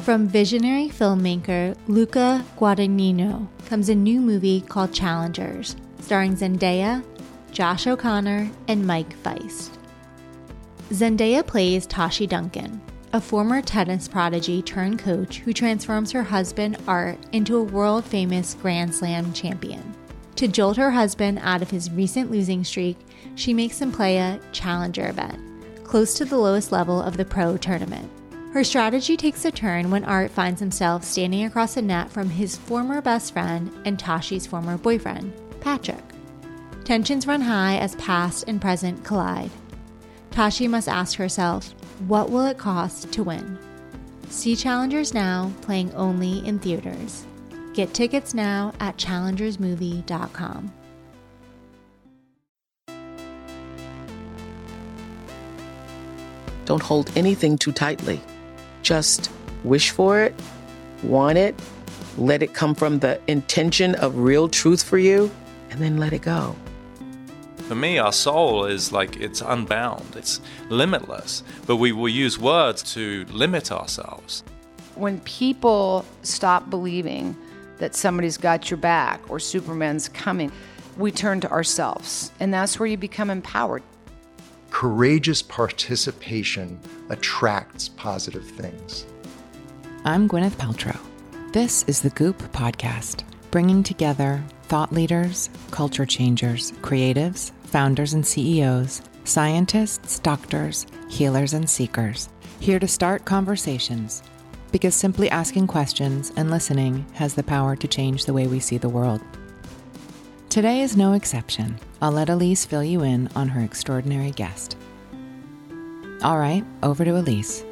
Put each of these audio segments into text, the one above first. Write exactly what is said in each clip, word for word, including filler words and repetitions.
From visionary filmmaker Luca Guadagnino comes a new movie called Challengers, starring Zendaya, Josh O'Connor, and Mike Feist. Zendaya plays Tashi Duncan, a former tennis prodigy turned coach who transforms her husband Art into a world-famous Grand Slam champion. To jolt her husband out of his recent losing streak, she makes him play a challenger event, close to the lowest level of the pro tournament. Her strategy takes a turn when Art finds himself standing across the net from his former best friend and Tashi's former boyfriend, Patrick. Tensions run high as past and present collide. Tashi must ask herself, what will it cost to win? See Challengers now, playing only in theaters. Get tickets now at challengers movie dot com. Don't hold anything too tightly. Just wish for it, want it, let it come from the intention of real truth for you, and then let it go. For me, our soul is like, it's unbound, it's limitless, but we will use words to limit ourselves. When people stop believing that somebody's got your back or Superman's coming, we turn to ourselves, and that's where you become empowered. Courageous participation attracts positive things. I'm Gwyneth Paltrow. This is the Goop Podcast, bringing together thought leaders, culture changers, creatives, founders and C E Os, scientists, doctors, healers, and seekers, here to start conversations, because simply asking questions and listening has the power to change the way we see the world. Today is no exception. I'll let Elise fill you in on her extraordinary guest. All right, over to Elise.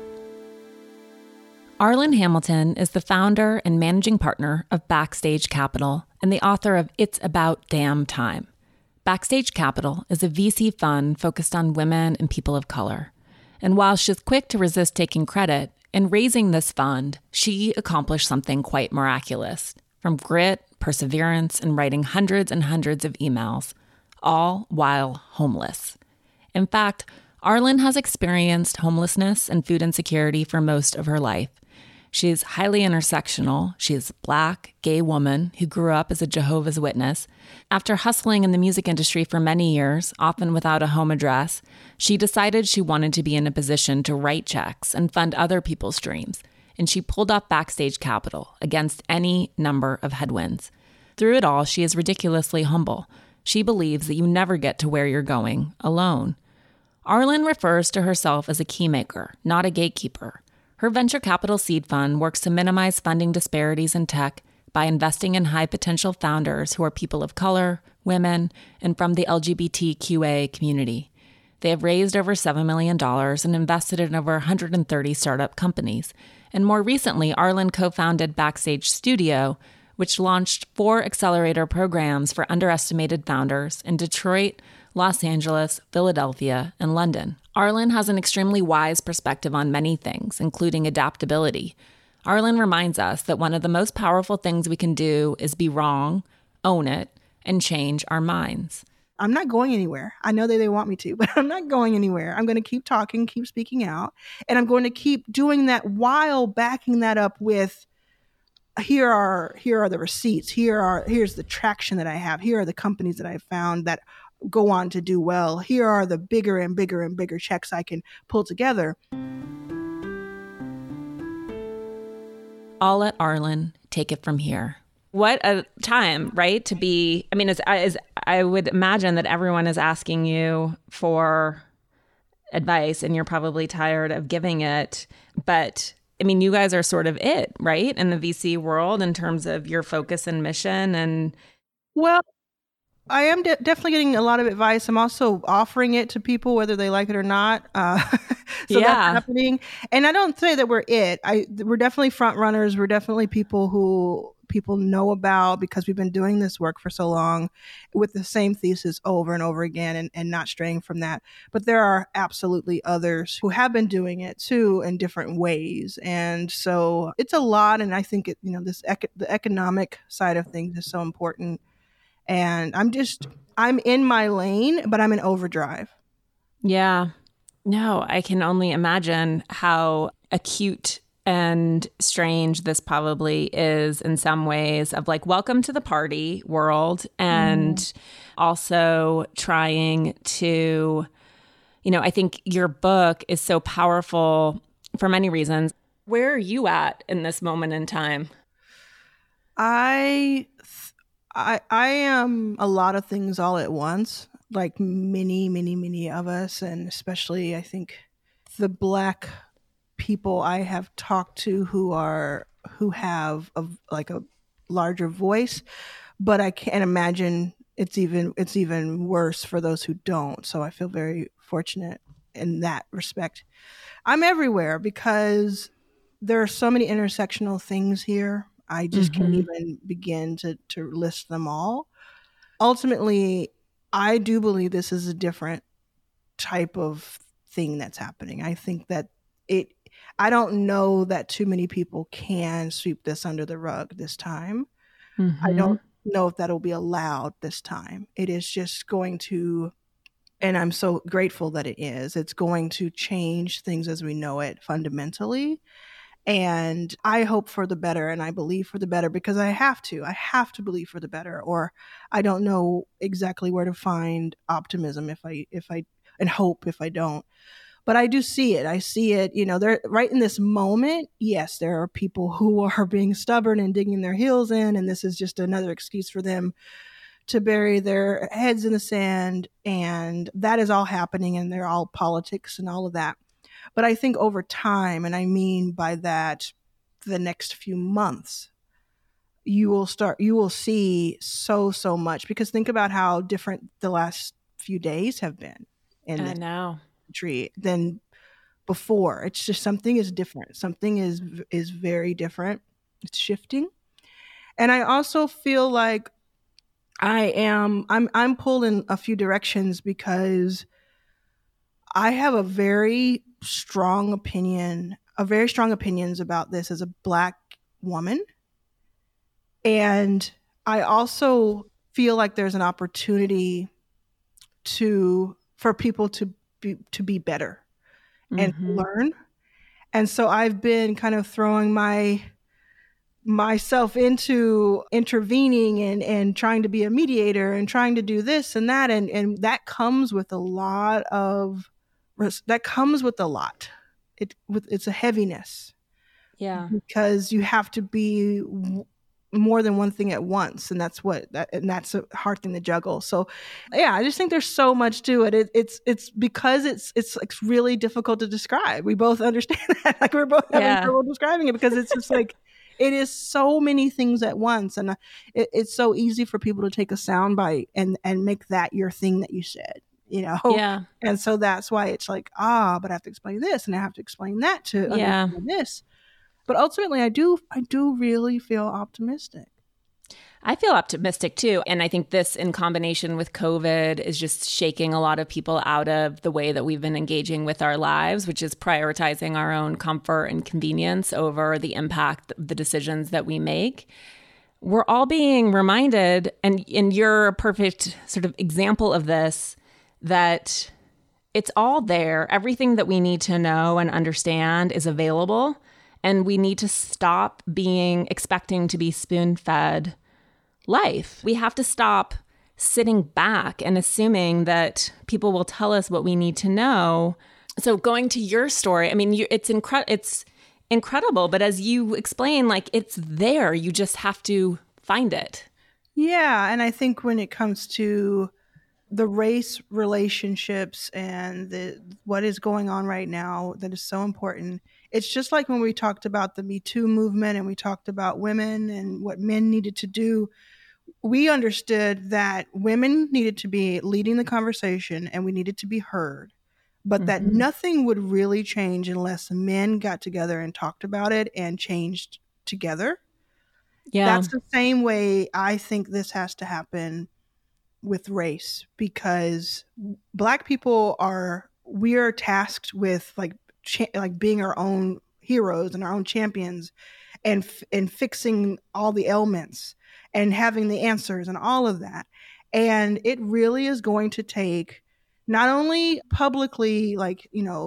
Arlan Hamilton is the founder and managing partner of Backstage Capital and the author of It's About Damn Time. Backstage Capital is a V C fund focused on women and people of color. And while she's quick to resist taking credit, in raising this fund, she accomplished something quite miraculous. From grit, perseverance, and writing hundreds and hundreds of emails, all while homeless. In fact, Arlan has experienced homelessness and food insecurity for most of her life. She is highly intersectional. She is a Black, gay woman who grew up as a Jehovah's Witness. After hustling in the music industry for many years, often without a home address, she decided she wanted to be in a position to write checks and fund other people's dreams. And she pulled up Backstage Capital against any number of headwinds. Through it all, she is ridiculously humble. She believes that you never get to where you're going alone. Arlan refers to herself as a keymaker, not a gatekeeper. Her venture capital seed fund works to minimize funding disparities in tech by investing in high-potential founders who are people of color, women, and from the L G B T Q A community. They have raised over seven million dollars and invested in over one hundred thirty startup companies. And more recently, Arlan co-founded Backstage Studio, which launched four accelerator programs for underestimated founders in Detroit, Los Angeles, Philadelphia, and London. Arlan has an extremely wise perspective on many things, including adaptability. Arlan reminds us that one of the most powerful things we can do is be wrong, own it, and change our minds. I'm not going anywhere. I know that they want me to, but I'm not going anywhere. I'm going to keep talking, keep speaking out, and I'm going to keep doing that while backing that up with here are here are the receipts. Here are here's the traction that I have. Here are the companies that I found that go on to do well. Here are the bigger and bigger and bigger checks I can pull together. I'll let Arlan take it from here. What a time, right? To be, I mean, as, as I would imagine that everyone is asking you for advice and you're probably tired of giving it. But I mean, you guys are sort of it, right? In the V C world in terms of your focus and mission. And well, I am de- definitely getting a lot of advice. I'm also offering it to people, whether they like it or not. Uh, so yeah. That's happening. And I don't say that we're it. I we're definitely front runners. We're definitely people who people know about because we've been doing this work for so long with the same thesis over and over again and, and not straying from that. But there are absolutely others who have been doing it too in different ways. And so it's a lot. And I think, it, you know, this ec- the economic side of things is so important. And I'm just, I'm in my lane, but I'm in overdrive. Yeah. No, I can only imagine how acute and strange this probably is in some ways of like, welcome to the party world. And mm. also trying to, you know, I think your book is so powerful for many reasons. Where are you at in this moment in time? I, I, I am a lot of things all at once, like many, many, many of us. And especially, I think the Black people I have talked to who are, who have a, like a larger voice, but I can't imagine it's even, it's even worse for those who don't. So I feel very fortunate in that respect. I'm everywhere because there are so many intersectional things here. I just mm-hmm. can't even begin to, to list them all. Ultimately, I do believe this is a different type of thing that's happening. I think that it, I don't know that too many people can sweep this under the rug this time. Mm-hmm. I don't know if that'll be allowed this time. It is just going to, and I'm so grateful that it is, it's going to change things as we know it fundamentally. And I hope for the better, and I believe for the better because I have to. I have to believe for the better, or I don't know exactly where to find optimism if I, if I, and hope if I don't. But I do see it. I see it, you know, they're right in this moment. Yes, there are people who are being stubborn and digging their heels in, and this is just another excuse for them to bury their heads in the sand. And that is all happening, and they're all politics and all of that. But I think over time, and I mean by that the next few months, you will start, you will see so, so much. Because think about how different the last few days have been in I know. country than before. It's just something is different. Something is is very different. It's shifting. And I also feel like I am, I'm I'm pulled in a few directions because I have a very strong opinion, a very strong opinions about this as a Black woman. And I also feel like there's an opportunity to, for people to be, to be better and mm-hmm. learn. And so I've been kind of throwing my, myself into intervening and, and trying to be a mediator and trying to do this and that. And, and that comes with a lot of, that comes with a lot. It with it's a heaviness. Yeah. Because you have to be w- more than one thing at once. And that's what, that, and that's a hard thing to juggle. So yeah, I just think there's so much to it. it it's, it's because it's, it's like really difficult to describe. We both understand that. Like we're both having yeah. trouble describing it because it's just like, it is so many things at once. And it, it's so easy for people to take a soundbite and, and make that your thing that you said. You know, yeah. And so that's why it's like, ah, but I have to explain this and I have to explain that to yeah. understand this. But ultimately, I do, I do really feel optimistic. I feel optimistic too. And I think this in combination with COVID is just shaking a lot of people out of the way that we've been engaging with our lives, which is prioritizing our own comfort and convenience over the impact of the decisions that we make. We're all being reminded, and, and you're a perfect sort of example of this, that it's all there. Everything that we need to know and understand is available. And we need to stop being expecting to be spoon-fed life. We have to stop sitting back and assuming that people will tell us what we need to know. So going to your story, I mean, you, it's incre- it's incredible. But as you explain, like it's there. You just have to find it. Yeah. And I think when it comes to the race relationships and the what is going on right now that is so important. It's just like when we talked about the Me Too movement and we talked about women and what men needed to do. We understood that women needed to be leading the conversation and we needed to be heard, but mm-hmm. that nothing would really change unless men got together and talked about it and changed together. Yeah. That's the same way I think this has to happen with race, because Black people are, we are tasked with like cha- like being our own heroes and our own champions and f- and fixing all the ailments and having the answers and all of that. And it really is going to take not only publicly, like, you know,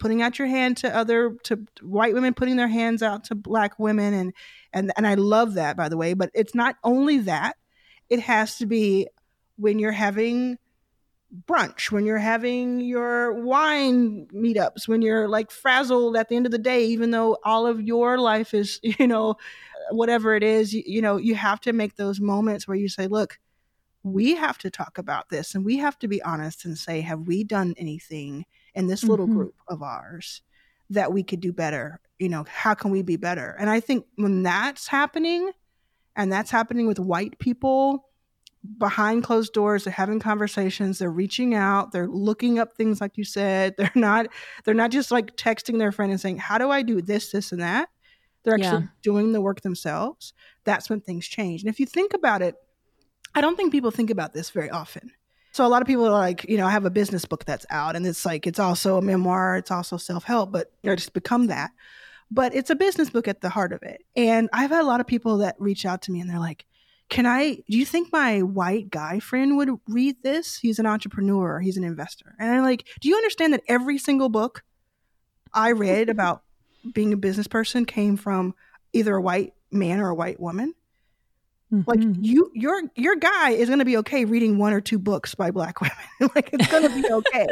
putting out your hand to other, to white women, putting their hands out to Black women. And, and, and I love that, by the way, but it's not only that. It has to be when you're having brunch, when you're having your wine meetups, when you're like frazzled at the end of the day, even though all of your life is, you know, whatever it is, you, you know, you have to make those moments where you say, look, we have to talk about this, and we have to be honest and say, have we done anything in this little mm-hmm. group of ours that we could do better? You know, how can we be better? And I think when that's happening, and that's happening with white people behind closed doors, they're having conversations, they're reaching out, they're looking up things like you said. They're not, they're not just like texting their friend and saying, how do I do this, this, and that? They're actually yeah. doing the work themselves. That's when things change. And if you think about it, I don't think people think about this very often. So a lot of people are like, you know, I have a business book that's out, and it's like, it's also a memoir, it's also self-help, but you know, just become that. But it's a business book at the heart of it. And I've had a lot of people that reach out to me and they're like, can I, do you think my white guy friend would read this? He's an entrepreneur, he's an investor. And I'm like, do you understand that every single book I read about being a business person came from either a white man or a white woman? Mm-hmm. Like you, your, your guy is going to be okay reading one or two books by Black women. Like it's going to be okay.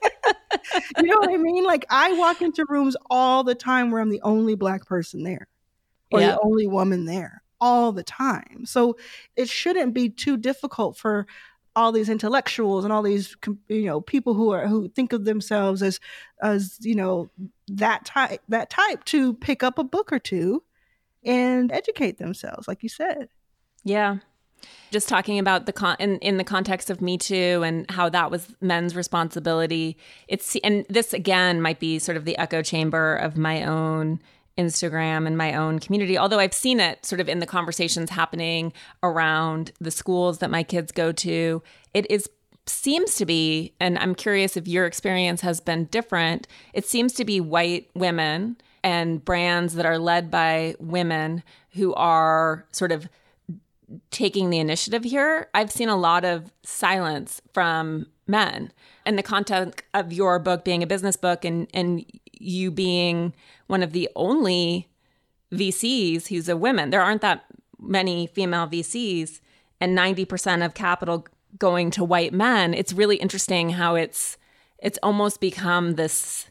You know what I mean? Like I walk into rooms all the time where I'm the only Black person there or yeah. the only woman there. All the time. So it shouldn't be too difficult for all these intellectuals and all these, you know, people who are, who think of themselves as, as, you know, that type, that type to pick up a book or two and educate themselves, like you said. Yeah. Just talking about the con in, in the context of Me Too and how that was men's responsibility. It's, and this again might be sort of the echo chamber of my own Instagram and my own community, although I've seen it sort of in the conversations happening around the schools that my kids go to. It is seems to be, and I'm curious if your experience has been different, it seems to be white women and brands that are led by women who are sort of taking the initiative here. I've seen a lot of silence from men. And the content of your book being a business book and, and you being one of the only V Cs who's a woman. There aren't that many female V Cs and ninety percent of capital going to white men. It's really interesting how it's it's almost become this,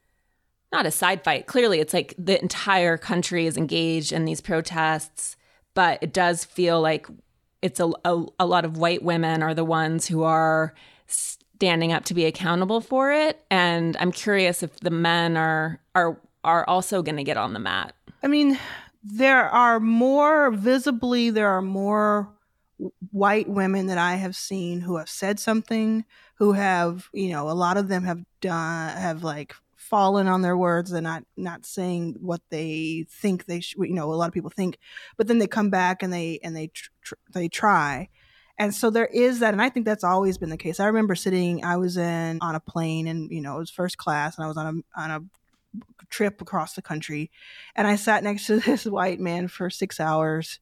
not a side fight. Clearly, it's like the entire country is engaged in these protests, but it does feel like it's a, a, a lot of white women are the ones who are standing up to be accountable for it. And I'm curious if the men are are are also going to get on the mat. I mean, there are more visibly, there are more white women that I have seen who have said something, who have, you know, a lot of them have done, have like fallen on their words. They're not, not saying what they think they should, you know, a lot of people think, but then they come back and they, and they, tr- tr- they try. And so there is that. And I think that's always been the case. I remember sitting, I was in on a plane and, you know, it was first class and I was on a, on a trip across the country. And I sat next to this white man for six hours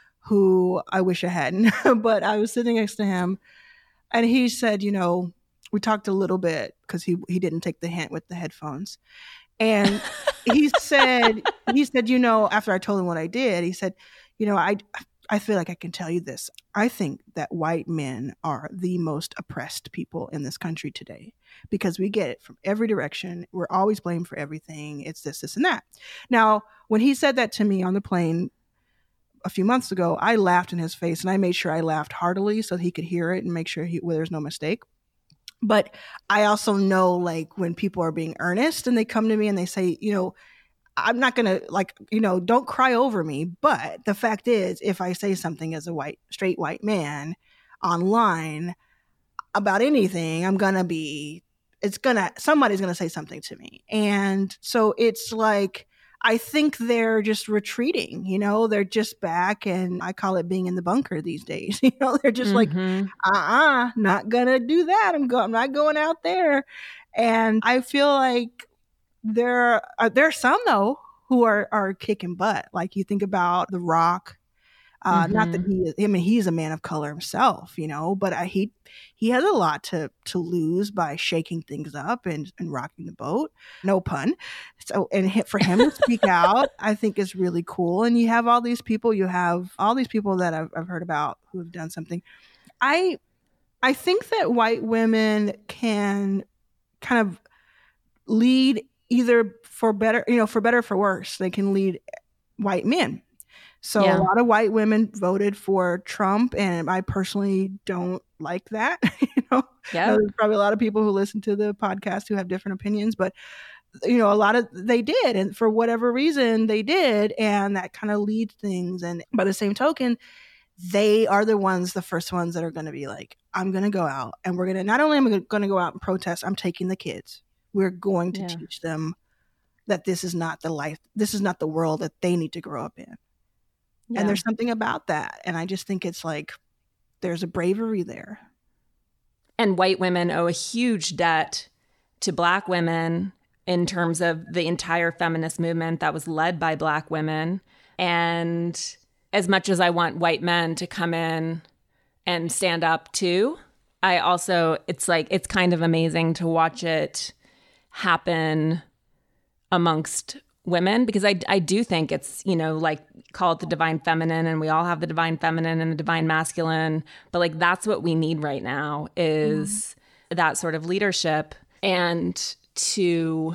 who I wish I hadn't, but I was sitting next to him and he said, you know, we talked a little bit because he, he didn't take the hint with the headphones. And he said, he said, you know, after I told him what I did, he said, you know, I, I feel like I can tell you this. I think that white men are the most oppressed people in this country today because we get it from every direction. We're always blamed for everything. It's this, this, and that. Now, when he said that to me on the plane a few months ago, I laughed in his face and I made sure I laughed heartily so he could hear it and make sure he, well, there's no mistake. But I also know, like, when people are being earnest and they come to me and they say, you know, I'm not going to, like, you know, don't cry over me. But the fact is, if I say something as a white, straight white man online about anything, I'm going to be, it's going to, somebody's going to say something to me. And so it's like, I think they're just retreating, you know, they're just back. And I call it being in the bunker these days. You know, they're just mm-hmm. like, uh-uh, not going to do that. I'm go- I'm not going out there. And I feel like there are, there are some, though, who are, are kicking butt. Like you think about The Rock. Uh, Mm-hmm. Not that he, I mean, he's a man of color himself, you know, but I, he he has a lot to to lose by shaking things up and, and rocking the boat. No pun. So, and hit for him to speak out, I think is really cool. And you have all these people, you have all these people that I've, I've heard about who have done something. I I think that white women can kind of lead either for better, you know, for better or for worse. They can lead white men. So Yeah. a lot of white women voted for Trump, and I personally don't like that. you know, Yeah. there's probably a lot of people who listen to the podcast who have different opinions, but you know, a lot of they did, and for whatever reason they did, and that kind of leads things. And by the same token, they are the ones, the first ones that are going to be like, I'm going to go out, and we're going to not only am I going to go out and protest, I'm taking the kids. We're going to Yeah. teach them that this is not the life, this is not the world that they need to grow up in. Yeah. And there's something about that. And I just think it's like, there's a bravery there. And white women owe a huge debt to Black women in terms of the entire feminist movement that was led by Black women. And as much as I want white men to come in and stand up too, I also, it's like, it's kind of amazing to watch it happen amongst women, because I, I do think it's, you know, like, call it the divine feminine, and we all have the divine feminine and the divine masculine, but like, that's what we need right now is mm. that sort of leadership, and to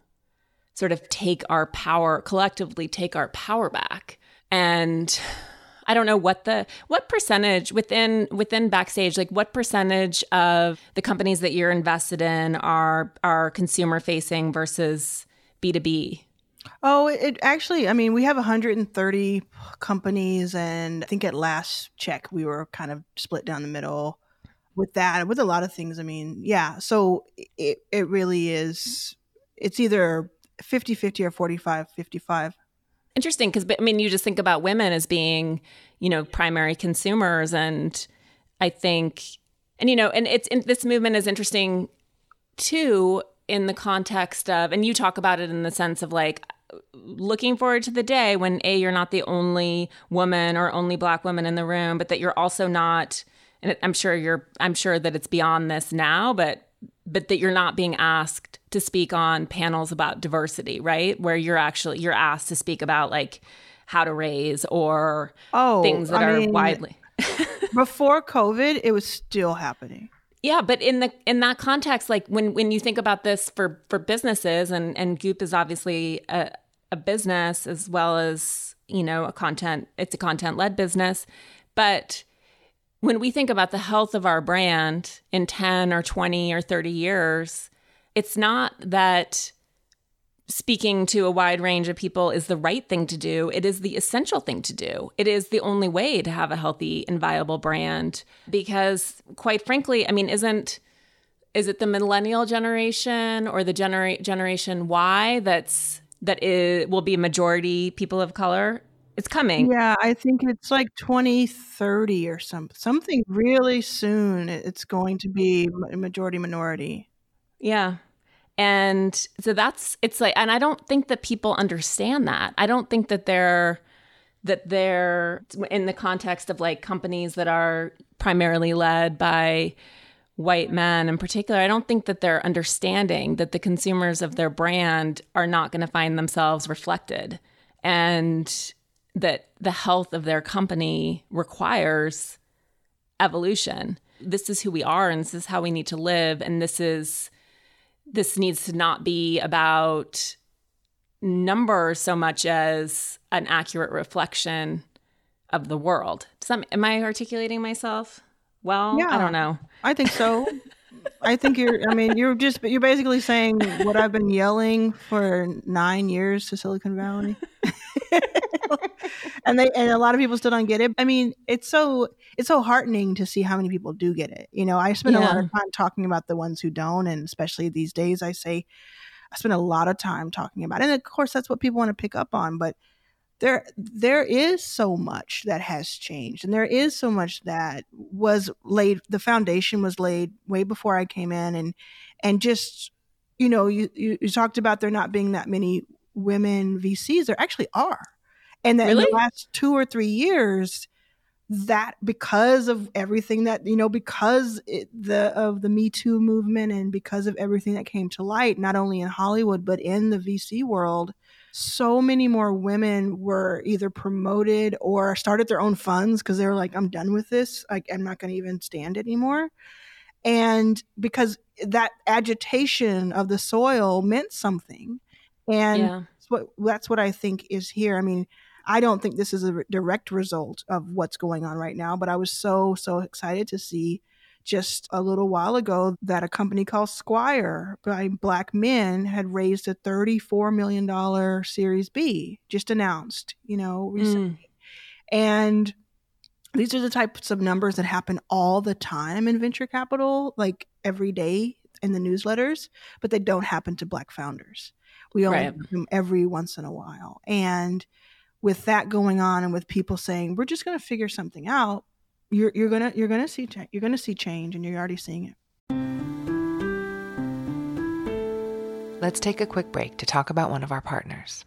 sort of take our power, collectively take our power back. And I don't know what the, what percentage within, within Backstage, like what percentage of the companies that you're invested in are, are consumer facing versus B two B? Oh, it actually, I mean, we have one hundred thirty companies, and I think at last check, we were kind of split down the middle with that, with a lot of things. I mean, yeah. So it, it really is, it's either fifty-fifty or forty-five fifty-five. Interesting, because, I mean, you just think about women as being, you know, primary consumers. And I think, and, you know, and it's, and this movement is interesting too, in the context of, and you talk about it in the sense of like, looking forward to the day when A, you're not the only woman or only Black woman in the room, but that you're also not, and I'm sure you're, I'm sure that it's beyond this now, but, but that you're not being asked to speak on panels about diversity, right? Where you're actually, you're asked to speak about like how to raise or oh, things that I are mean, widely. Before COVID, it was still happening. Yeah, but in the in that context, like when, when you think about this for, for businesses, and, and Goop is obviously a, a business as well as, you know, a content, it's a content-led business. But when we think about the health of our brand in ten or twenty or thirty years, it's not that speaking to a wide range of people is the right thing to do. It is the essential thing to do. It is the only way to have a healthy and viable brand. Because quite frankly, I mean, isn't, is it the millennial generation or the genera- generation Y that's, that is, will be a majority people of color? It's coming. Yeah, I think it's like twenty thirty or some, something really soon. It's going to be majority minority. Yeah. And so that's, it's like, and I don't think that people understand that. I don't think that they're, that they're in the context of like companies that are primarily led by white men in particular, I don't think that they're understanding that the consumers of their brand are not going to find themselves reflected, and that the health of their company requires evolution. This is who we are, and this is how we need to live. And this is, this needs to not be about numbers so much as an accurate reflection of the world. Does that, am I articulating myself well? Yeah, I don't know. I think so. I think you're, I mean, you're just, you're basically saying what I've been yelling for nine years to Silicon Valley. and they, and a lot of people still don't get it. I mean, it's so, it's so heartening to see how many people do get it. You know, I spend Yeah. a lot of time talking about the ones who don't. And especially these days, I say, I spend a lot of time talking about it. And of course, that's what people want to pick up on. But there, there is so much that has changed. And there is so much that was laid, the foundation was laid way before I came in. And, and just, you know, you, you, you talked about there not being that many women V Cs. There actually are. And that Really? in the last two or three years, that because of everything that, you know, because it, the of the Me Too movement and because of everything that came to light, not only in Hollywood, but in the V C world, so many more women were either promoted or started their own funds because they were like, I'm done with this. I, I'm not going to even stand anymore. And because that agitation of the soil meant something. And Yeah. that's what, that's what I think is here. I mean, I don't think this is a direct result of what's going on right now, but I was so, so excited to see just a little while ago that a company called Squire by Black men had raised a thirty-four million dollars Series B, just announced, you know, recently. Mm. And these are the types of numbers that happen all the time in venture capital, like every day in the newsletters, but they don't happen to Black founders. We only Right. do them every once in a while. And with that going on, and with people saying we're just going to figure something out, you're you're gonna you're gonna see you're gonna see change, and you're already seeing it. Let's take a quick break to talk about one of our partners.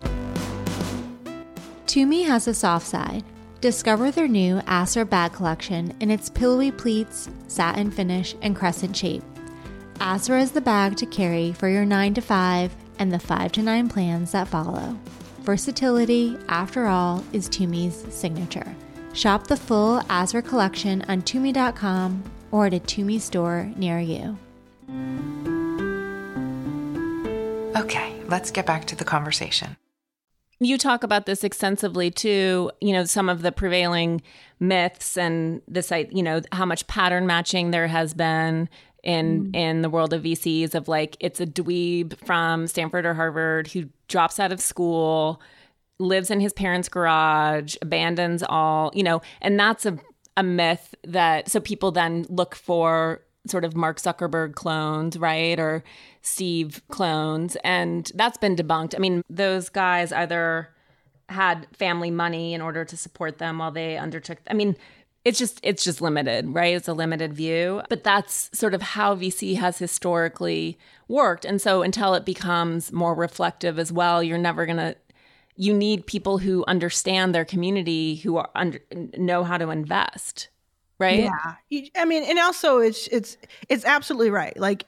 Tumi has a soft side. Discover their new Asra bag collection in its pillowy pleats, satin finish, and crescent shape. Asra is the bag to carry for your nine to five and the five to nine plans that follow. Versatility, after all, is Tumi's signature. Shop the full Asra collection on Tumi dot com or at a Tumi store near you. Okay, let's get back to the conversation. You talk about this extensively too, you know, some of the prevailing myths and this, you know, how much pattern matching there has been in mm. in the world of V Cs, of like, it's a dweeb from Stanford or Harvard who drops out of school, lives in his parents' garage, abandons all, you know, and that's a, a myth that, so people then look for sort of Mark Zuckerberg clones, right? Or Steve clones. And that's been debunked. I mean, those guys either had family money in order to support them while they undertook, I mean, it's just, it's just limited, right? It's a limited view, but that's sort of how V C has historically worked. And so until it becomes more reflective as well, you're never going to, you need people who understand their community, who are under, know how to invest. Right. Yeah. I mean, and also it's, it's, it's absolutely right. Like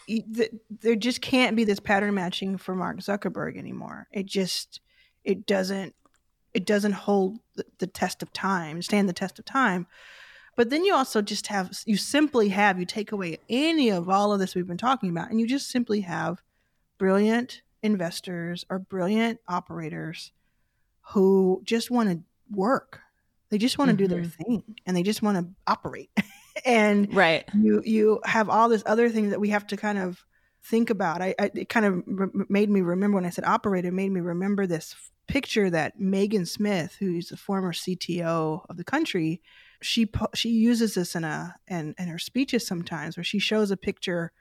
there just can't be this pattern matching for Mark Zuckerberg anymore. It just, it doesn't, it doesn't hold the, the test of time, stand the test of time. But then you also just have, you simply have, you take away any of all of this we've been talking about, and you just simply have brilliant investors or brilliant operators who just want to work. They just want to mm-hmm. do their thing, and they just want to operate. And right. you you have all this other thing that we have to kind of think about. I, I it kind of re- made me remember when I said operate, it made me remember this picture that Megan Smith, who's the former C T O of the country, she she uses this in a in, in her speeches sometimes, where she shows a picture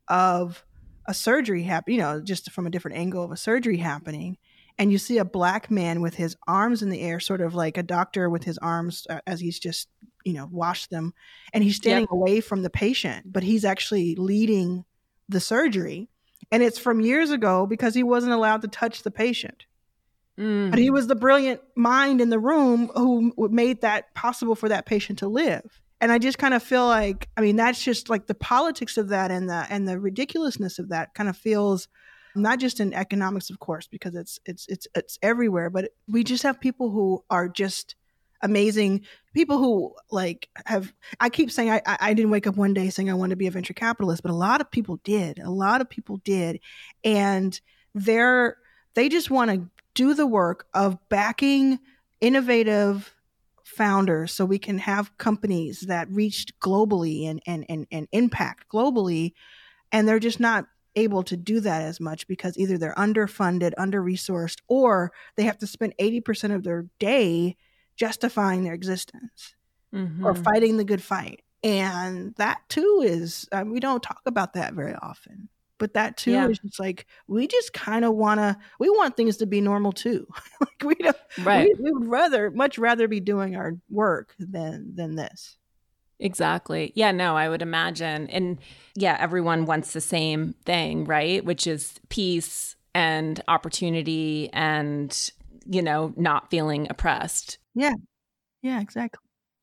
of a surgery happen, you know, just from a different angle of a surgery happening. And you see a Black man with his arms in the air, sort of like a doctor with his arms uh, as he's just, you know, washed them. And he's standing yep. away from the patient, but he's actually leading the surgery. And it's from years ago because he wasn't allowed to touch the patient. Mm. But he was the brilliant mind in the room who made that possible for that patient to live. And I just kind of feel like, I mean, that's just like the politics of that and the and the ridiculousness of that kind of feels not just in economics, of course, because it's it's it's it's everywhere, but we just have people who are just amazing. People who like have, I keep saying I I didn't wake up one day saying I wanted to be a venture capitalist, but a lot of people did. A lot of people did. And they're they just want to do the work of backing innovative founders so we can have companies that reached globally and and and, and impact globally. And they're just not able to do that as much because either they're underfunded, under-resourced, or they have to spend eighty percent of their day justifying their existence mm-hmm. or fighting the good fight. And that too is, um, we don't talk about that very often, but that too yeah. is just like, we just kind of want to, we want things to be normal too. Like we don't, right. we, we would rather, much rather be doing our work than, than this. Exactly. Yeah, no, I would imagine. And yeah, everyone wants the same thing, right? Which is peace and opportunity and, you know, not feeling oppressed. Yeah. Yeah, exactly.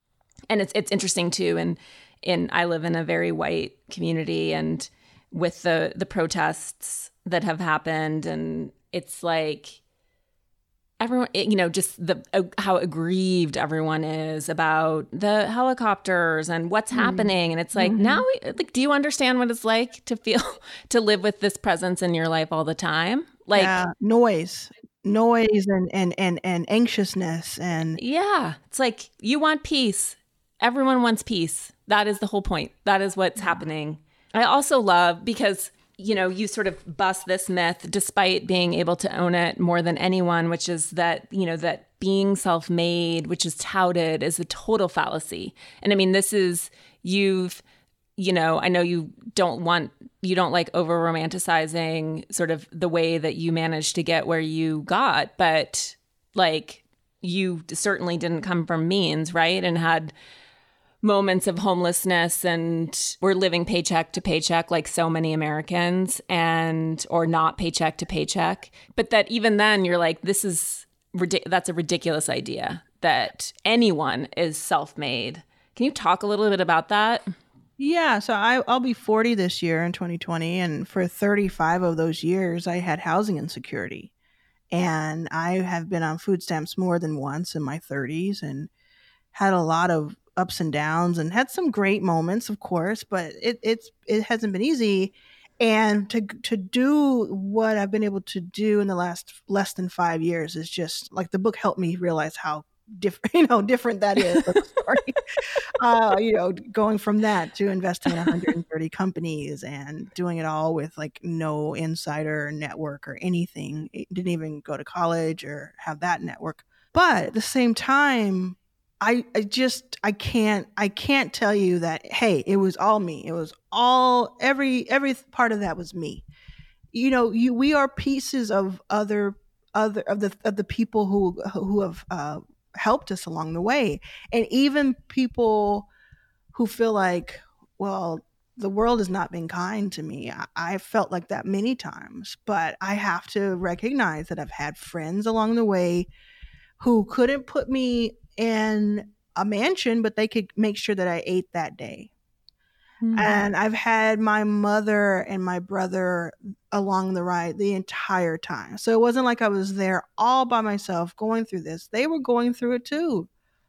And it's it's interesting too. And in I live in a very white community, and with the the protests that have happened, and it's like everyone, you know, just the uh, how aggrieved everyone is about the helicopters and what's mm-hmm. happening. And it's like, mm-hmm. now, we, like, do you understand what it's like to feel, to live with this presence in your life all the time? Like yeah, noise, noise and, and, and, and anxiousness. And yeah, it's like, you want peace. Everyone wants peace. That is the whole point. That is what's yeah. happening. I also love, because you know, you sort of bust this myth despite being able to own it more than anyone, which is that, you know, that being self-made, which is touted, is a total fallacy. And I mean, this is, you've, you know, I know you don't want, you don't like over romanticizing sort of the way that you managed to get where you got, but like you certainly didn't come from means, right? And had moments of homelessness and we're living paycheck to paycheck like so many Americans, and or not paycheck to paycheck. But that even then you're like, this is that's a ridiculous idea that anyone is self-made. Can you talk a little bit about that? Yeah, so I, I'll be forty this year in twenty twenty, and for thirty-five of those years I had housing insecurity, and I have been on food stamps more than once in my thirties and had a lot of ups and downs and had some great moments, of course, but it it's it hasn't been easy. And to to do what I've been able to do in the last less than five years is just like, the book helped me realize how different, you know, different that is. Sorry. uh, you know, going from that to investing in one hundred thirty companies and doing it all with like no insider network or anything. It didn't even go to college or have that network. But at the same time, I, I just, I can't, I can't tell you that, hey, it was all me. It was all, every, every part of that was me. You know, you, we are pieces of other, other, of the, of the people who, who have uh, helped us along the way. And even people who feel like, well, the world has not been kind to me. I, I felt like that many times, but I have to recognize that I've had friends along the way who couldn't put me in a mansion, but they could make sure that I ate that day. Mm-hmm. And I've had my mother and my brother along the ride the entire time. So it wasn't like I was there all by myself going through this. They were going through it too.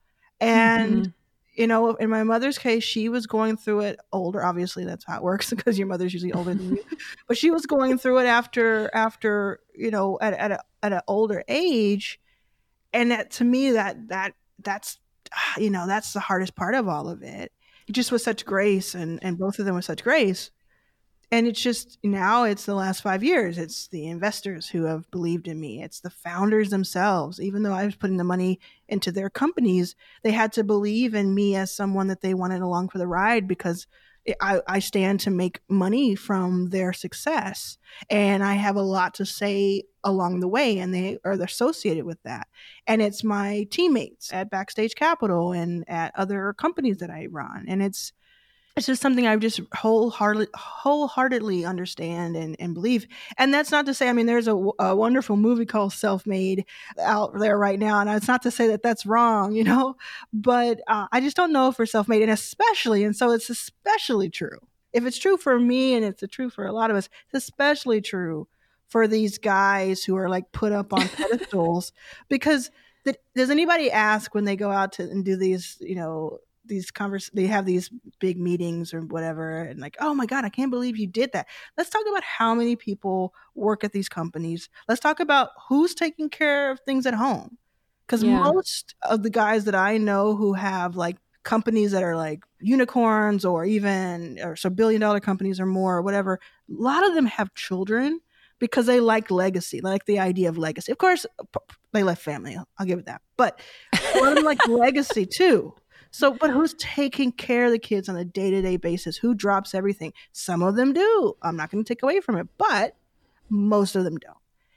And, mm-hmm. you know, in my mother's case, she was going through it older. Obviously, that's how it works because your mother's usually older than you. But she was going through it after, after you know, at, at, a, at an older age. And that, to me, that that that's, you know, that's the hardest part of all of it. It just was such grace, and, and both of them with such grace. And it's just, now it's the last five years. It's the investors who have believed in me. It's the founders themselves. Even though I was putting the money into their companies, they had to believe in me as someone that they wanted along for the ride, because I, I stand to make money from their success. And I have a lot to say along the way, and they are associated with that. And it's my teammates at Backstage Capital and at other companies that I run. And it's it's just something I just wholeheartedly, wholeheartedly understand and, and believe. And that's not to say, I mean, there's a, a wonderful movie called Self-Made out there right now. And it's not to say that that's wrong, you know, but uh, I just don't know if we're self-made, and especially, and so it's especially true. If it's true for me, and it's true for a lot of us, it's especially true for these guys who are like put up on pedestals. Because the, does anybody ask when they go out to and do these, you know, these convers they have these big meetings or whatever, and like, oh my God, I can't believe you did that. Let's talk about how many people work at these companies. Let's talk about who's taking care of things at home. Because yeah. most of the guys that I know who have like companies that are like unicorns, or even or so billion dollar companies or more or whatever, a lot of them have children because they like legacy, they like the idea of legacy. Of course, they left family. I'll give it that. But a lot of them like legacy too. So, but who's taking care of the kids on a day-to-day basis? Who drops everything? Some of them do. I'm not going to take away from it, but most of them don't.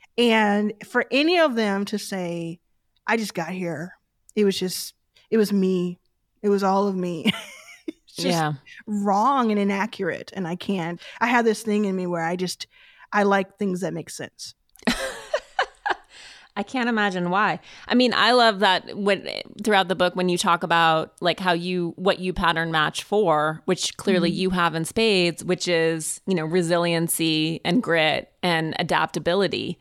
And for any of them to say, I just got here, it was just, it was me. It was all of me. It's just yeah. wrong and inaccurate. And I can't, I have this thing in me where I just, I like things that make sense. I can't imagine why. I mean, I love that when throughout the book when you talk about like how you what you pattern match for, which clearly mm-hmm. you have in spades, which is, you know, resiliency and grit and adaptability.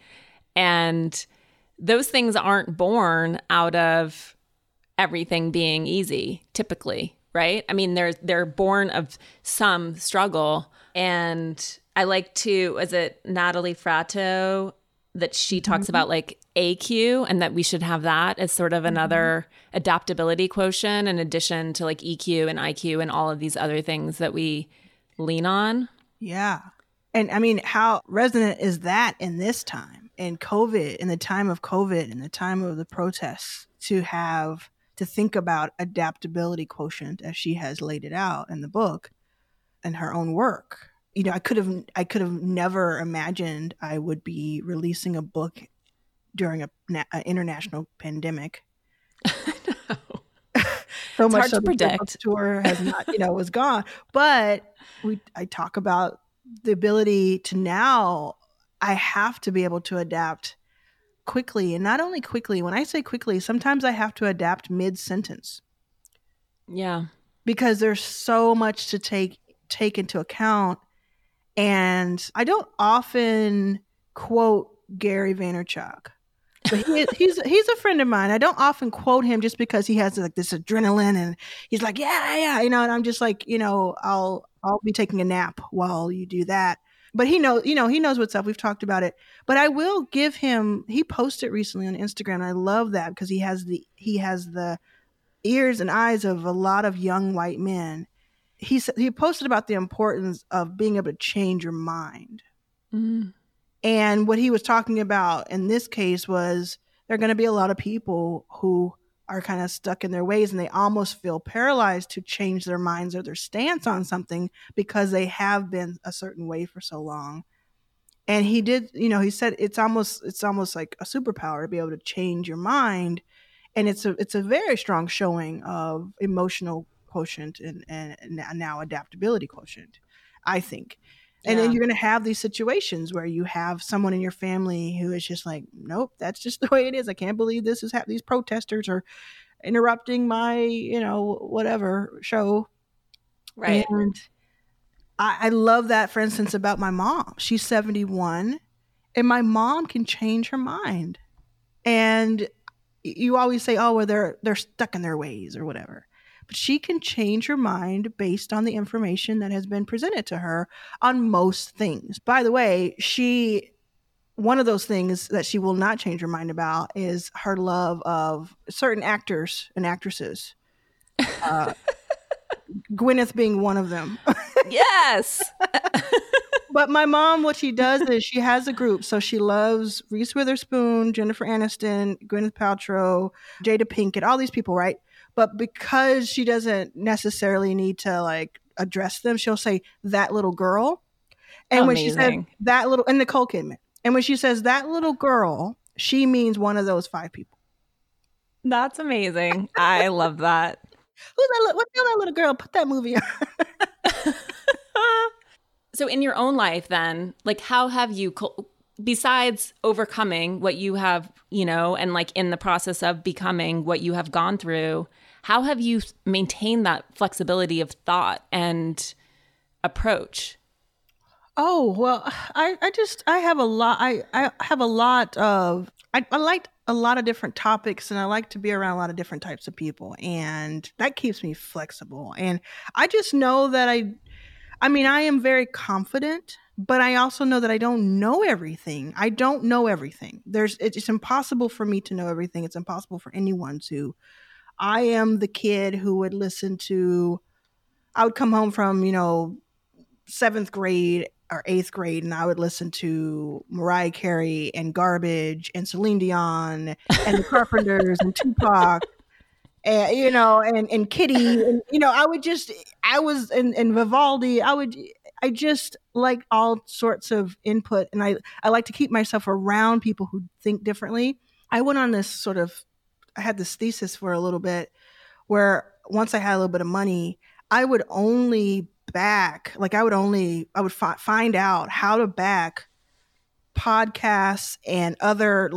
And those things aren't born out of everything being easy, typically, right? I mean, they're they're born of some struggle. And I like to, is it Natalie Fratto, that she talks mm-hmm. about like A Q, and that we should have that as sort of another mm-hmm. adaptability quotient in addition to like E Q and I Q and all of these other things that we lean on. Yeah. And I mean, how resonant is that in this time, in COVID, in the time of COVID, in the time of the protests, to have to think about adaptability quotient as she has laid it out in the book and her own work. You know, I could have I could have never imagined I would be releasing a book during a, an international pandemic. I know. So it's much hard so to predict. The tour has not, you know, was gone. But we, I talk about the ability to now, I have to be able to adapt quickly, and not only quickly. When I say quickly, sometimes I have to adapt mid-sentence. Yeah, because there's so much to take take into account. And I don't often quote Gary Vaynerchuk, but he, he's he's a friend of mine. I don't often quote him just because he has like this adrenaline and he's like, yeah, yeah, you know. And I'm just like, you know, I'll I'll be taking a nap while you do that. But he knows, you know, he knows what's up. We've talked about it. But I will give him. He posted recently on Instagram, and I love that because he has the he has the ears and eyes of a lot of young white men. He he posted about the importance of being able to change your mind. Mm. And what he was talking about in this case was there are going to be a lot of people who are kind of stuck in their ways, and they almost feel paralyzed to change their minds or their stance on something because they have been a certain way for so long. And he did, you know, he said it's almost it's almost like a superpower to be able to change your mind. And it's a it's a very strong showing of emotional quotient and, and now adaptability quotient, I think. And yeah. Then you're going to have these situations where you have someone in your family who is just like, nope, that's just the way it is. I can't believe this is happening. These protesters are interrupting my, you know, whatever show. Right. And I, I love that, for instance, about my mom. She's seventy-one, and my mom can change her mind. And you always say, oh, well, they're they're stuck in their ways or whatever. But she can change her mind based on the information that has been presented to her on most things. By the way, she, one of those things that she will not change her mind about is her love of certain actors and actresses. Uh, Gwyneth being one of them. Yes. But my mom, what she does is she has a group. So she loves Reese Witherspoon, Jennifer Aniston, Gwyneth Paltrow, Jada Pinkett, all these people, right? But because she doesn't necessarily need to like address them, she'll say that little girl. And Amazing. When she said that little, and Nicole Kidman. And when she says that little girl, she means one of those five people. That's amazing. I love that. Who's that? What's that little girl? Put that movie on. So in your own life then, like how have you, besides overcoming what you have, you know, and like in the process of becoming what you have gone through, how have you maintained that flexibility of thought and approach? Oh, well, I, I just, I have a lot, I, I have a lot of, I, I like a lot of different topics, and I like to be around a lot of different types of people, and that keeps me flexible. And I just know that I, I mean, I am very confident, but I also know that I don't know everything. I don't know everything. There's, it's impossible for me to know everything. It's impossible for anyone to. I am the kid who would listen to, I would come home from, you know, seventh grade or eighth grade, and I would listen to Mariah Carey and Garbage and Celine Dion and the Carpenters and Tupac. And, you know, and, and Kitty, and, you know, I would just, I was, and, and Vivaldi, I would, I just like all sorts of input. And I, I like to keep myself around people who think differently. I went on this sort of, I had this thesis for a little bit where once I had a little bit of money, I would only back, like I would only, I would fi- find out how to back podcasts and other like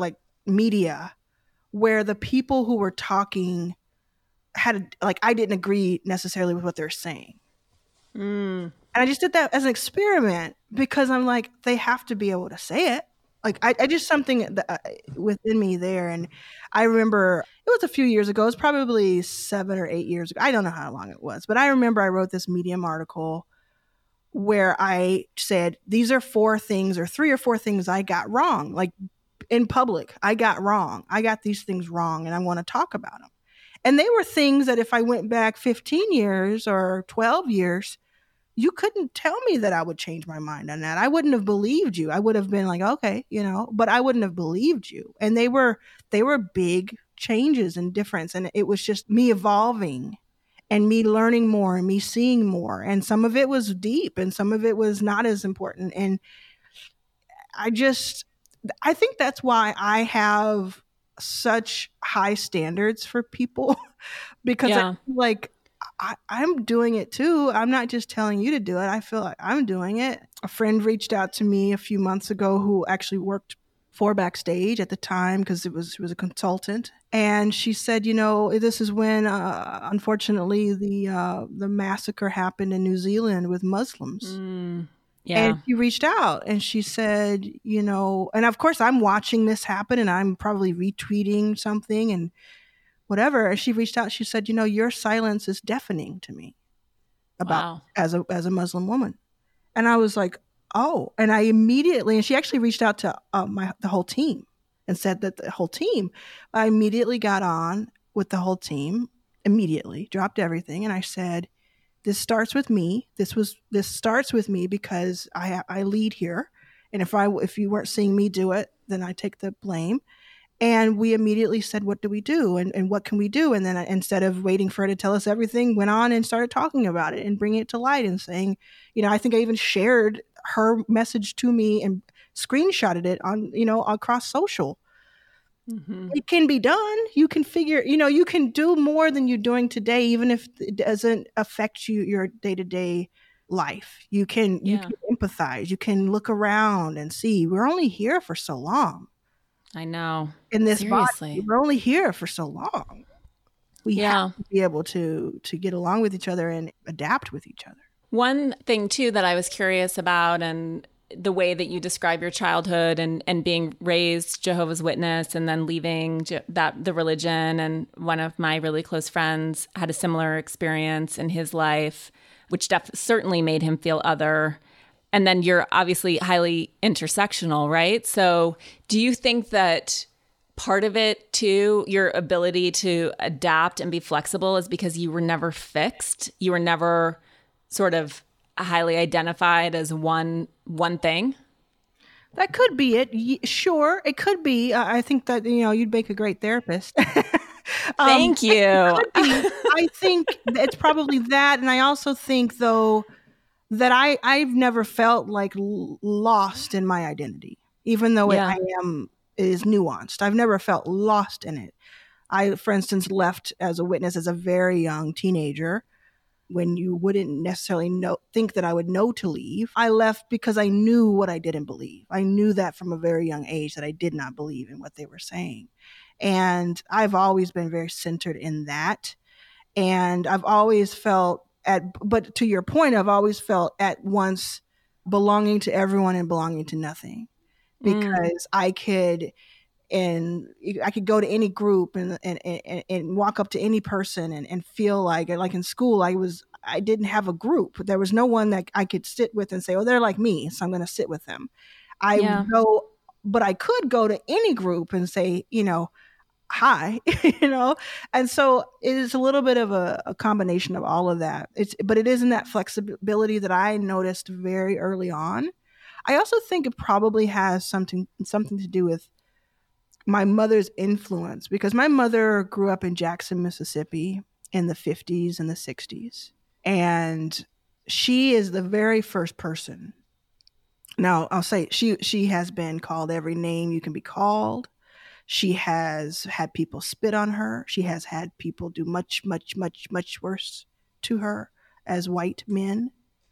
media where the people who were talking had, a, like, I didn't agree necessarily with what they're saying. Mm. And I just did that as an experiment because I'm like, they have to be able to say it. Like, I, I just something that, uh, within me there. And I remember it was a few years ago. It was probably seven or eight years ago. I don't know how long it was, but I remember I wrote this Medium article where I said, these are four things or three or four things I got wrong. Like, in public, I got wrong. I got these things wrong and I want to talk about them. And they were things that if I went back fifteen years or twelve years, you couldn't tell me that I would change my mind on that. I wouldn't have believed you. I would have been like, okay, you know, but I wouldn't have believed you. And they were, they were big changes and difference. And it was just me evolving and me learning more and me seeing more. And some of it was deep and some of it was not as important. And I just, I think that's why I have such high standards for people because Yeah. I feel like I, I'm doing it too. I'm not just telling you to do it. I feel like I'm doing it. A friend reached out to me a few months ago who actually worked for Backstage at the time because it was she was a consultant, and she said, you know, this is when uh, unfortunately the uh, the massacre happened in New Zealand with Muslims. Mm. Yeah. And she reached out and she said, you know, and of course I'm watching this happen and I'm probably retweeting something and whatever. And she reached out. She said, you know, your silence is deafening to me about Wow. as a as a Muslim woman. And I was like, oh. And I immediately, and she actually reached out to uh, my the whole team and said that the whole team, I immediately got on with the whole team, immediately dropped everything. And I said, this starts with me. This was this starts with me because I I lead here. And if I if you weren't seeing me do it, then I take the blame. And we immediately said, what do we do? And, and what can we do? And then I, instead of waiting for her to tell us everything, went on and started talking about it and bringing it to light and saying, you know, I think I even shared her message to me and screenshotted it on, you know, across social. Mm-hmm. It can be done. You can figure, you know, you can do more than you're doing today, even if it doesn't affect you, your day-to-day life. You can, you Yeah. can empathize. You can look around and see we're only here for so long. I know. In this Seriously. body, we're only here for so long. We Yeah. have to be able to to get along with each other and adapt with each other. One thing too that I was curious about, and the way that you describe your childhood and, and being raised Jehovah's Witness and then leaving Je- that the religion. And one of my really close friends had a similar experience in his life, which def- certainly made him feel other. And then you're obviously highly intersectional, right? So do you think that part of it too, your ability to adapt and be flexible, is because you were never fixed? You were never sort of highly identified as one one thing? That could be it. Y- Sure, it could be. Uh, I think that, you know, you'd make a great therapist. Um, Thank you. it could be. I think it's probably that. And I also think, though, that I, I've never felt like l- lost in my identity, even though Yeah. it, I am it is nuanced. I've never felt lost in it. I, for instance, left as a witness as a very young teenager when you wouldn't necessarily know think that I would know to leave. I left because I knew what I didn't believe. I knew that from a very young age that I did not believe in what they were saying. And I've always been very centered in that. And I've always felt at, but to your point, I've always felt at once belonging to everyone and belonging to nothing, because mm. I could, and I could go to any group and, and, and, and walk up to any person and, and feel like, like in school, I was, I didn't have a group. There was no one that I could sit with and say, oh, they're like me, so I'm going to sit with them. I yeah. would go, but I could go to any group and say, you know, hi, you know? And so it is a little bit of a, a combination of all of that. It's, but it isn't that flexibility that I noticed very early on. I also think it probably has something, something to do with my mother's influence, because my mother grew up in Jackson, Mississippi in the fifties and the sixties. And she is the very first person. Now I'll say she, she has been called every name you can be called. She has had people spit on her. She has had people do much, much, much, much worse to her as white men.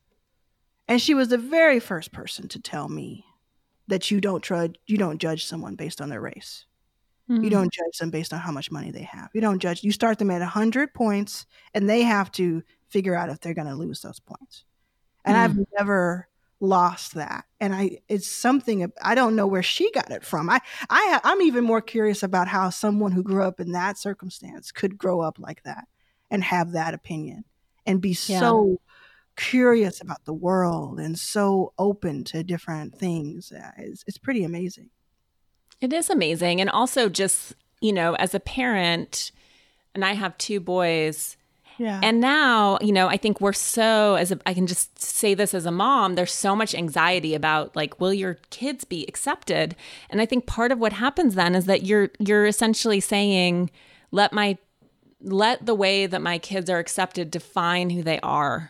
And she was the very first person to tell me that you don't try, you don't judge someone based on their race. You don't judge them based on how much money they have. You don't judge. You start them at one hundred points, and they have to figure out if they're going to lose those points. And mm. I've never lost that. And I, it's something, I don't know where she got it from. I, I, I'm even more curious about how someone who grew up in that circumstance could grow up like that and have that opinion and be yeah. so curious about the world and so open to different things. It's, it's pretty amazing. It is amazing. And also just, you know, as a parent, and I have two boys, yeah. and now, you know, I think we're so, as a, I can just say this as a mom, there's so much anxiety about like, will your kids be accepted? And I think part of what happens then is that you're, you're essentially saying, let my, let the way that my kids are accepted define who they are,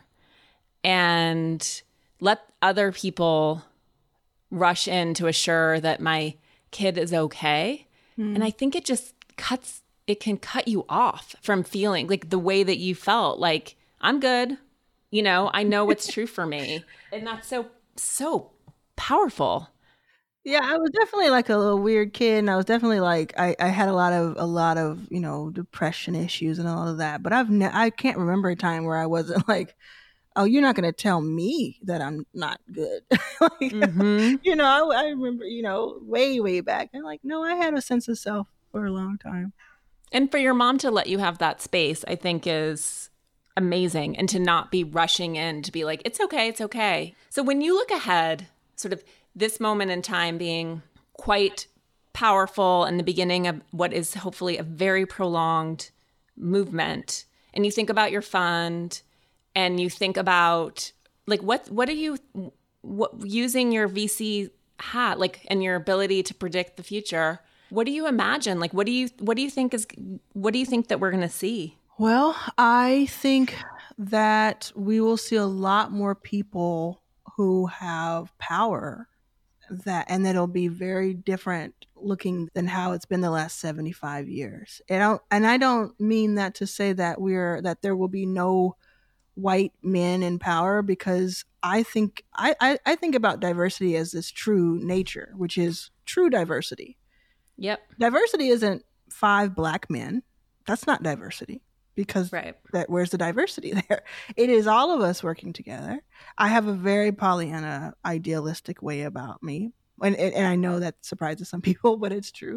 and let other people rush in to assure that my kid is okay. Mm. And I think it just cuts, it can cut you off from feeling like the way that you felt like, I'm good. You know, I know what's true for me. And that's so, so powerful. Yeah, I was definitely like a little weird kid. And I was definitely like, I, I had a lot of, a lot of, you know, depression issues and all of that. But I've, ne- I can't remember a time where I wasn't like, oh, you're not going to tell me that I'm not good. like, mm-hmm. You know, I, I remember, you know, way, way back. I'm like, no, I had a sense of self for a long time. And for your mom to let you have that space, I think is amazing. And to not be rushing in to be like, it's okay, it's okay. So when you look ahead, sort of this moment in time being quite powerful and the beginning of what is hopefully a very prolonged movement, and you think about your fund, and you think about like what what are you what using your V C hat like and your ability to predict the future, what do you imagine? Like what do you what do you think is what do you think that we're going to see? Well, I think that we will see a lot more people who have power, that and that'll be very different looking than how it's been the last seventy-five years. And I don't, and I don't mean that to say that we're that there will be no white men in power, because I think I, I, I think about diversity as this true nature, which is true diversity. Yep. Diversity isn't five black men. That's not diversity, because right. that where's the diversity there? It is all of us working together. I have a very Pollyanna idealistic way about me. And, and I know that surprises some people, but it's true.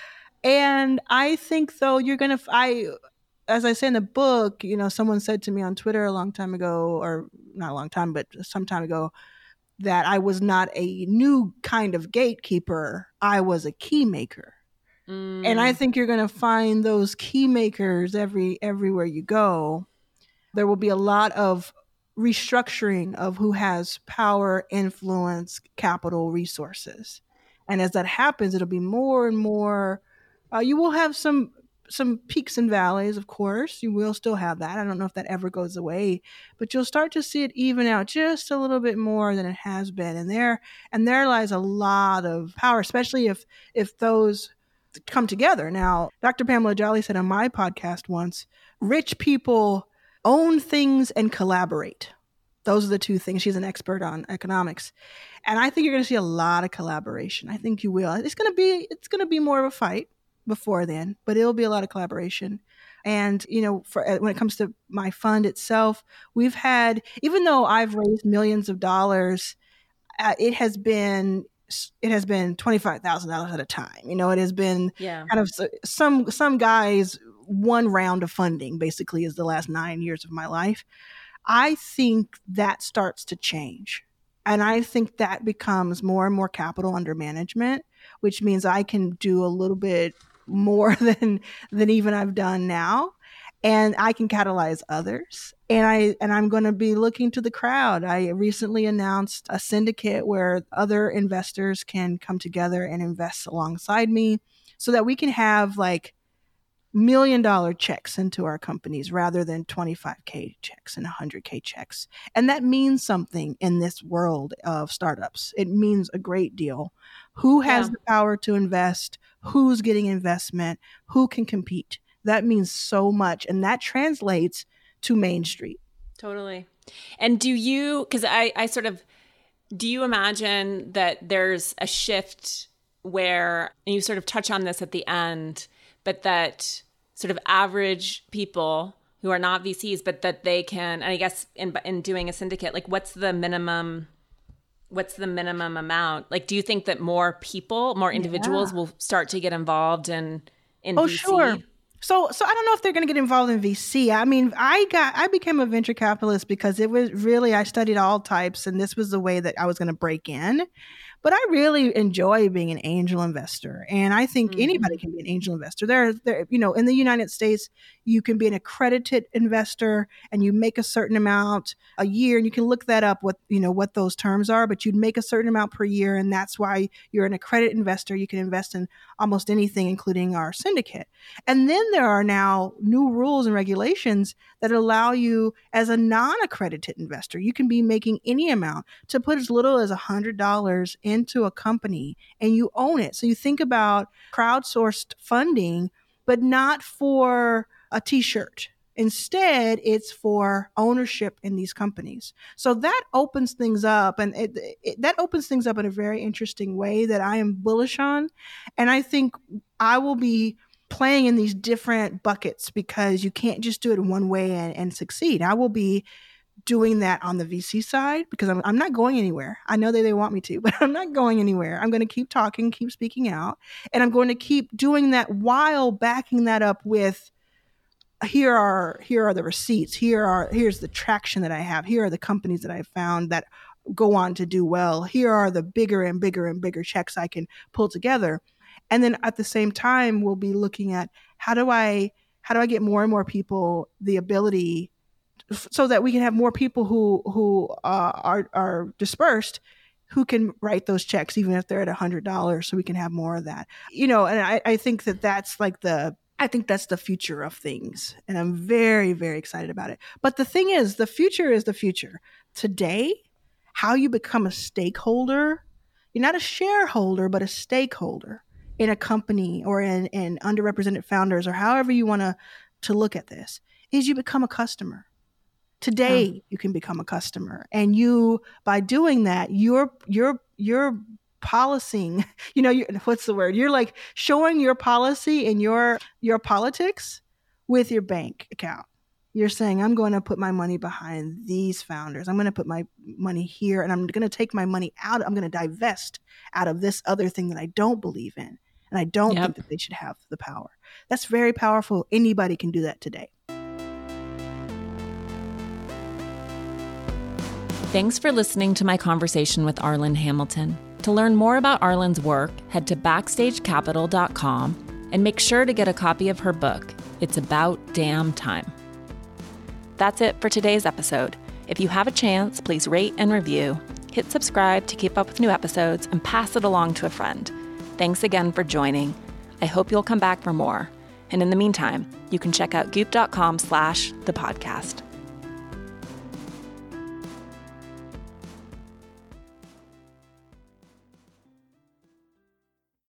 And I think though you're going to, I, as I say in the book, you know, someone said to me on Twitter a long time ago, or not a long time, but some time ago, that I was not a new kind of gatekeeper. I was a key maker. Mm. And I think you're going to find those key makers every everywhere you go. There will be a lot of restructuring of who has power, influence, capital, resources. And as that happens, it'll be more and more, uh, you will have some some peaks and valleys, of course. You will still have that. I don't know if that ever goes away, but you'll start to see it even out just a little bit more than it has been. And there, and there lies a lot of power, especially if, if those come together. Now, Doctor Pamela Jolly said on my podcast once, rich people own things and collaborate. Those are the two things. She's an expert on economics. And I think you're going to see a lot of collaboration. I think you will. It's going to be, it's going to be more of a fight before then, but it'll be a lot of collaboration. And, you know, for when it comes to my fund itself, we've had, even though I've raised millions of dollars, uh, it has been, it has been twenty-five thousand dollars at a time. You know, it has been yeah. kind of some, some guys, one round of funding basically is the last nine years of my life. I think that starts to change. And I think that becomes more and more capital under management, which means I can do a little bit more than than even I've done now, and I can catalyze others. And I and I'm going to be looking to the crowd. I recently announced a syndicate where other investors can come together and invest alongside me, so that we can have like million dollar checks into our companies rather than twenty-five K checks and one hundred K checks. And that means something in this world of startups. It means a great deal. Who has yeah. the power to invest? Who's getting investment? Who can compete? That means so much. And that translates to Main Street. Totally. And do you, because I, I sort of, do you imagine that there's a shift where, and you sort of touch on this at the end, but that sort of average people who are not V Cs, but that they can, and I guess in in doing a syndicate, like what's the minimum, what's the minimum amount? Like, do you think that more people, more individuals yeah. will start to get involved in, in oh, V C? Sure. So, so I don't know if they're going to get involved in V C. I mean, I got, I became a venture capitalist because it was really, I studied all types, and this was the way that I was going to break in. But I really enjoy being an angel investor, and I think mm-hmm. anybody can be an angel investor. There, there, you know, in the United States, you can be an accredited investor, and you make a certain amount a year, and you can look that up. What you know, what those terms are, but you'd make a certain amount per year, and that's why you're an accredited investor. You can invest in almost anything, including our syndicate. And then there are now new rules and regulations that allow you, as a non-accredited investor, you can be making any amount to put as little as one hundred dollars into a company, and you own it. So you think about crowdsourced funding, but not for a t-shirt. Instead, it's for ownership in these companies. So that opens things up, and it, it, that opens things up in a very interesting way that I am bullish on. And I think I will be playing in these different buckets because you can't just do it one way and, and succeed. I will be doing that on the V C side because I'm, I'm not going anywhere. I know that they want me to, but I'm not going anywhere. I'm going to keep talking, keep speaking out, and I'm going to keep doing that while backing that up with here are here are the receipts. Here are here's the traction that I have. Here are the companies that I've found that go on to do well. Here are the bigger and bigger and bigger checks I can pull together. And then at the same time, we'll be looking at how do I how do I get more and more people the ability so that we can have more people who who uh, are are dispersed who can write those checks even if they're at one hundred dollars, so we can have more of that. You know, and I, I think that that's like the I think that's the future of things, and I'm very, very excited about it. But the thing is, the future is the future. Today, how you become a stakeholder, you're not a shareholder, but a stakeholder in a company or in, in underrepresented founders, or however you want to to look at this, is you become a customer. Today, yeah. you can become a customer, and you, by doing that, you're you're you're policing. You know, you, what's the word? You're like showing your policy and your your politics with your bank account. You're saying, I'm going to put my money behind these founders. I'm going to put my money here, and I'm going to take my money out. I'm going to divest out of this other thing that I don't believe in, and I don't yep. think that they should have the power. That's very powerful. Anybody can do that today. Thanks for listening to my conversation with Arlan Hamilton. To learn more about Arlan's work, head to backstage capital dot com and make sure to get a copy of her book, It's About Damn Time. That's it for today's episode. If you have a chance, please rate and review, hit subscribe to keep up with new episodes, and pass it along to a friend. Thanks again for joining. I hope you'll come back for more. And in the meantime, you can check out goop dot com slash the podcast.